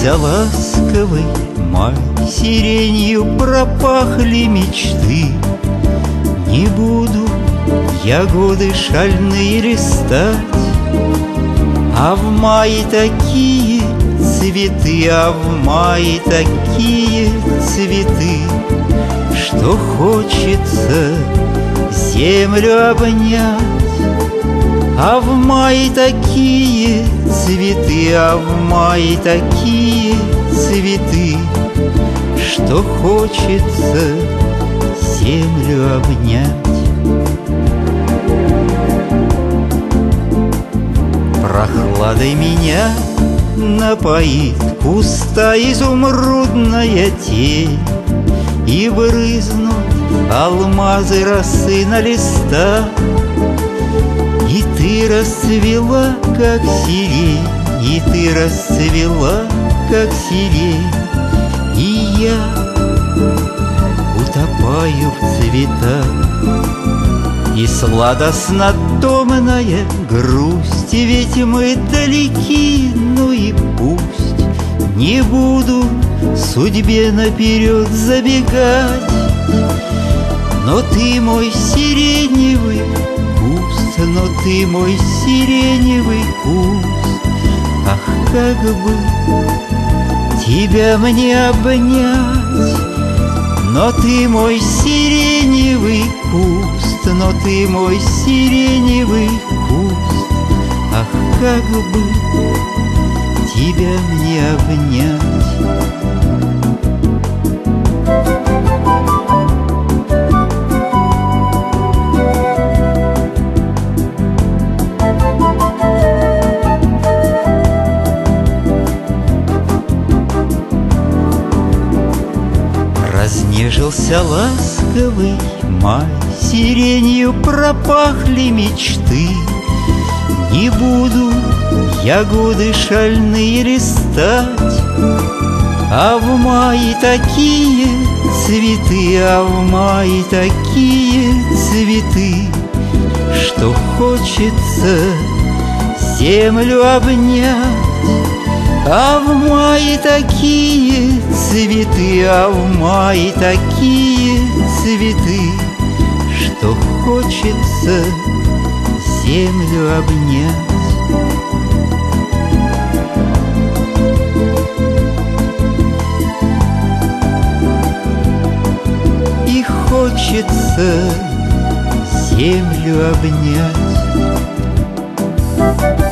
Разнежился ласковый май, сиренью пропахли мечты. Не буду я годы шальные листать, а в мае такие цветы, а в мае такие цветы, что хочется землю обнять. А в мае такие цветы, а в мае такие цветы, что хочется землю обнять. Прохладой меня напоит пустая изумрудная тень, и брызнут алмазы росы на листах. И ты расцвела, как сирень, и ты расцвела, как сирень, и я утопаю в цветах. И сладостно томная грусть, ведь мы далеки, ну и пусть. Не буду судьбе наперед забегать, но ты мой сиреневый куст, но ты мой сиреневый куст. Ах, как бы тебя мне обнять, но ты мой сиреневый куст, но ты мой сиреневый куст. Ах, как бы тебя мне обнять. Разнежился ласковый май, сиренью пропахли мечты. Не буду я годы шальные листать, а в мае такие цветы, а в мае такие цветы, что хочется землю обнять. А в мае такие цветы, а в мае такие цветы, что хочется землю обнять. И хочется землю обнять.